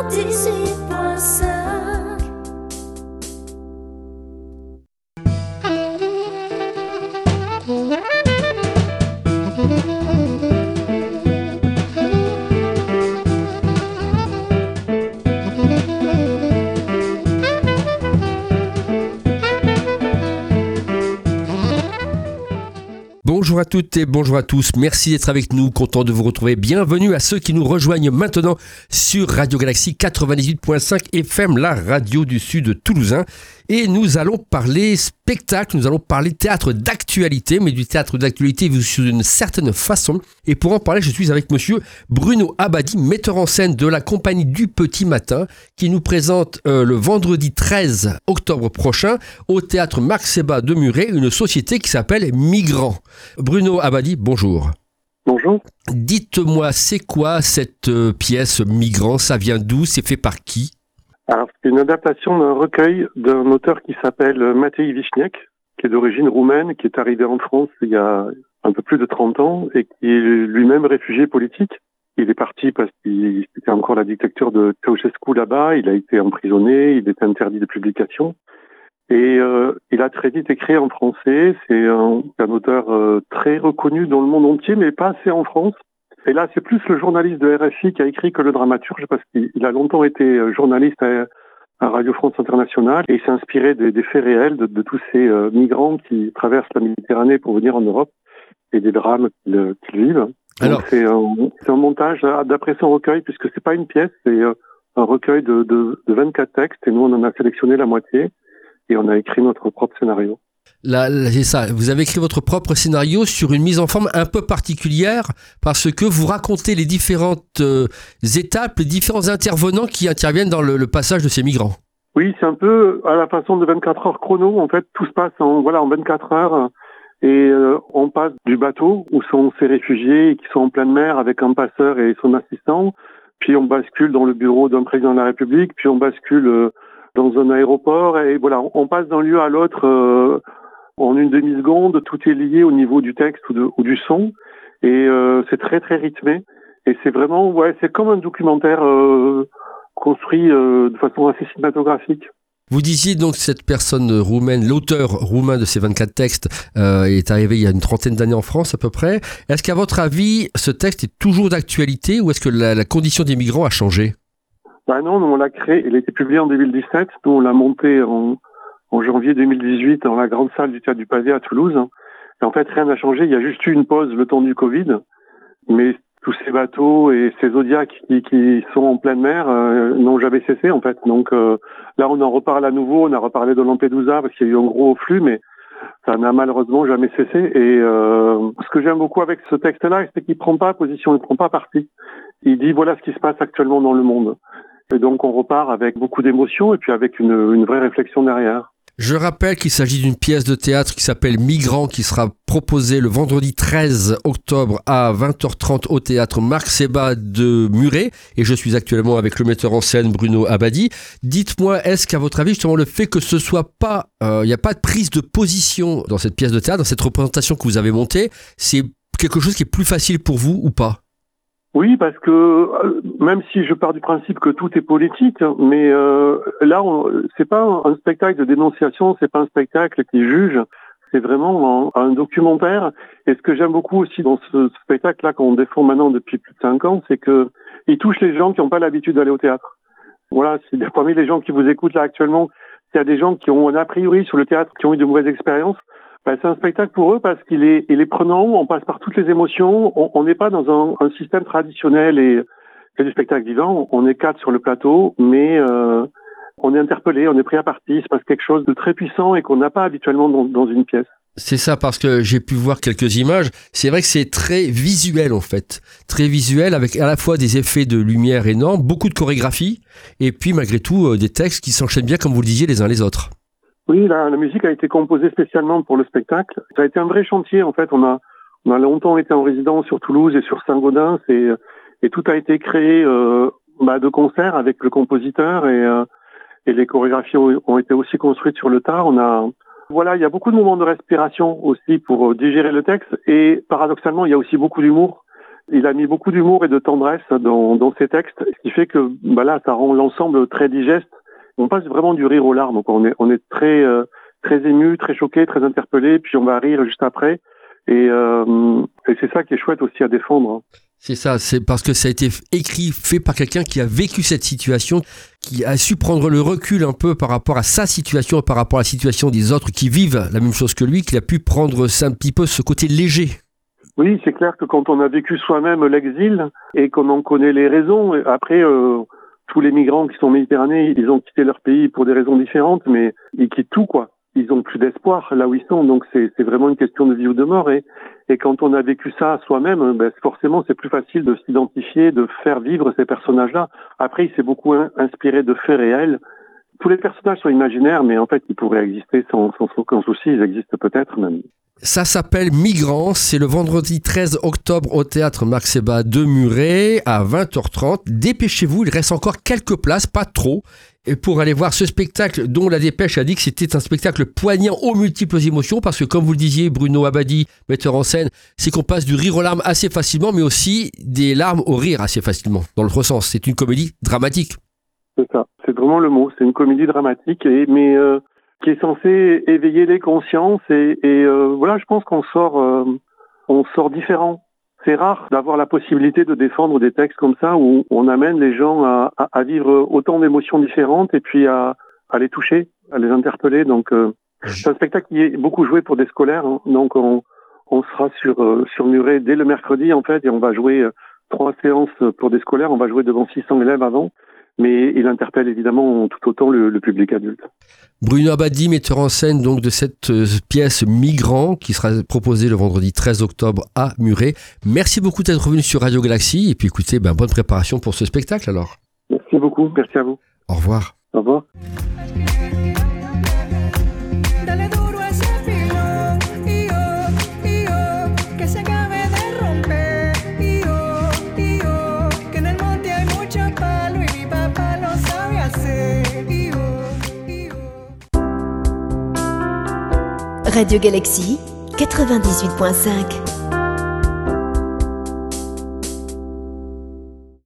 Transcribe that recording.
98.5. Bonjour à toutes et bonjour à tous, merci d'être avec nous, content de vous retrouver. Bienvenue à ceux qui nous rejoignent maintenant sur Radio Galaxie 98.5 FM, la radio du Sud toulousain. Et nous allons parler spectacle, nous allons parler théâtre d'actualité, mais du théâtre d'actualité vu d'une certaine façon. Et pour en parler, je suis avec monsieur Bruno Abadi, metteur en scène de la compagnie du Petit Matin, qui nous présente le vendredi 13 octobre prochain au théâtre Marc Sébat de Muret, une société qui s'appelle Migrants. Bruno Abadi, bonjour. Bonjour. Dites-moi, c'est quoi cette pièce Migrants? Ça vient d'où? C'est fait par qui? Alors, c'est une adaptation d'un recueil d'un auteur qui s'appelle Matei Vichniac, qui est d'origine roumaine, qui est arrivé en France il y a un peu plus de 30 ans et qui est lui-même réfugié politique. Il est parti parce qu'il c'était encore la dictature de Ceausescu là-bas, il a été emprisonné, il était interdit de publication. Et il a très vite écrit en français. C'est un auteur très reconnu dans le monde entier, mais pas assez en France. Et là, c'est plus le journaliste de RFI qui a écrit que le dramaturge, parce qu'il a longtemps été journaliste à Radio France Internationale, et il s'est inspiré des faits réels de tous ces migrants qui traversent la Méditerranée pour venir en Europe, et des drames qu'ils vivent. Alors, donc c'est un montage d'après son recueil, puisque c'est pas une pièce, c'est un recueil de 24 textes, et nous on en a sélectionné la moitié, et on a écrit notre propre scénario. Là, c'est ça. Vous avez écrit votre propre scénario sur une mise en forme un peu particulière parce que vous racontez les différentes étapes, les différents intervenants qui interviennent dans le passage de ces migrants. Oui, c'est un peu à la façon de 24 heures chrono. En fait, tout se passe en 24 heures et on passe du bateau où sont ces réfugiés qui sont en pleine mer avec un passeur et son assistant. Puis on bascule dans le bureau d'un président de la République. Puis on bascule dans un aéroport et voilà, on passe d'un lieu à l'autre en une demi-seconde. Tout est lié au niveau du texte ou du son et c'est très très rythmé et c'est vraiment c'est comme un documentaire construit de façon assez cinématographique. Vous disiez donc cette personne roumaine, l'auteur roumain de ces 24 textes est arrivé il y a une trentaine d'années en France à peu près. Est-ce qu'à votre avis, ce texte est toujours d'actualité ou est-ce que la condition des migrants a changé? Non, on l'a créé, il a été publié en 2017, nous on l'a monté en janvier 2018 dans la grande salle du Théâtre du Pavé à Toulouse. Et en fait, rien n'a changé, il y a juste eu une pause le temps du Covid, mais tous ces bateaux et ces zodiacs qui sont en pleine mer n'ont jamais cessé en fait. Donc là, on en reparle à nouveau, on a reparlé de Lampedusa parce qu'il y a eu un gros flux, mais ça n'a malheureusement jamais cessé. Et ce que j'aime beaucoup avec ce texte-là, c'est qu'il prend pas position, il prend pas parti. Il dit voilà ce qui se passe actuellement dans le monde. Et donc on repart avec beaucoup d'émotions et puis avec une vraie réflexion derrière. Je rappelle qu'il s'agit d'une pièce de théâtre qui s'appelle Migrants, qui sera proposée le vendredi 13 octobre à 20h30 au théâtre Marc Sébat de Muret. Et je suis actuellement avec le metteur en scène Bruno Abadi. Dites-moi, est-ce qu'à votre avis, justement, le fait que ce soit pas, il n'y a pas de prise de position dans cette pièce de théâtre, dans cette représentation que vous avez montée, c'est quelque chose qui est plus facile pour vous ou pas? Oui, parce que même si je pars du principe que tout est politique, mais là, c'est pas un spectacle de dénonciation, c'est pas un spectacle qui juge, c'est vraiment un documentaire. Et ce que j'aime beaucoup aussi dans ce spectacle-là qu'on défend maintenant depuis plus de 5 ans, c'est que il touche les gens qui n'ont pas l'habitude d'aller au théâtre. Voilà, parmi les gens qui vous écoutent là actuellement, s'il y a des gens qui ont un a priori sur le théâtre, qui ont eu de mauvaises expériences, c'est un spectacle pour eux parce qu'il est prenant, on passe par toutes les émotions, on n'est pas dans un système traditionnel et du spectacle vivant, on est 4 sur le plateau, mais on est interpellé, on est pris à partie, il se passe quelque chose de très puissant et qu'on n'a pas habituellement dans une pièce. C'est ça, parce que j'ai pu voir quelques images, c'est vrai que c'est très visuel en fait, très visuel avec à la fois des effets de lumière énormes, beaucoup de chorégraphie et puis malgré tout des textes qui s'enchaînent bien comme vous le disiez les uns les autres. Oui, la musique a été composée spécialement pour le spectacle. Ça a été un vrai chantier, en fait. On a longtemps été en résidence sur Toulouse et sur Saint-Gaudens et tout a été créé de concert avec le compositeur et les chorégraphies ont été aussi construites sur le tard. Il y a beaucoup de moments de respiration aussi pour digérer le texte et paradoxalement, il y a aussi beaucoup d'humour. Il a mis beaucoup d'humour et de tendresse dans ses textes, ce qui fait que là, ça rend l'ensemble très digeste. On passe vraiment du rire aux larmes. On est très ému, très choqué, très interpellé, puis on va rire juste après. Et c'est ça qui est chouette aussi à défendre. C'est ça, c'est parce que ça a été fait par quelqu'un qui a vécu cette situation, qui a su prendre le recul un peu par rapport à sa situation, par rapport à la situation des autres qui vivent la même chose que lui, qu'il a pu prendre un petit peu ce côté léger. Oui, c'est clair que quand on a vécu soi-même l'exil et qu'on en connaît les raisons, après, tous les migrants qui sont méditerranéens, ils ont quitté leur pays pour des raisons différentes, mais ils quittent tout, quoi. Ils ont plus d'espoir là où ils sont, donc c'est vraiment une question de vie ou de mort. Et quand on a vécu ça soi-même, forcément c'est plus facile de s'identifier, de faire vivre ces personnages-là. Après, il s'est beaucoup inspiré de faits réels. Tous les personnages sont imaginaires, mais en fait, ils pourraient exister sans aucun souci. Ils existent peut-être même. Ça s'appelle Migrants, c'est le vendredi 13 octobre au théâtre Marc Sébat de Muret à 20h30. Dépêchez-vous, il reste encore quelques places, pas trop. Et pour aller voir ce spectacle dont la Dépêche a dit que c'était un spectacle poignant aux multiples émotions, parce que comme vous le disiez, Bruno Abadi, metteur en scène, c'est qu'on passe du rire aux larmes assez facilement, mais aussi des larmes au rire assez facilement, dans l'autre sens. C'est une comédie dramatique. C'est ça, c'est vraiment le mot, c'est une comédie dramatique, mais qui est censée éveiller les consciences, et voilà, je pense qu'on sort différent. C'est rare d'avoir la possibilité de défendre des textes comme ça où on amène les gens à vivre autant d'émotions différentes et puis à les toucher, à les interpeller. Donc c'est un spectacle qui est beaucoup joué pour des scolaires. Hein. Donc on sera sur Muret dès le mercredi en fait et on va jouer 3 séances pour des scolaires. On va jouer devant 600 élèves avant. Mais il interpelle évidemment tout autant le public adulte. Bruno Abadi, metteur en scène donc de cette pièce Migrants qui sera proposée le vendredi 13 octobre à Muret. Merci beaucoup d'être venu sur Radio Galaxy et puis écoutez, bonne préparation pour ce spectacle alors. Merci beaucoup, merci à vous. Au revoir. Au revoir. Radio Galaxy 98.5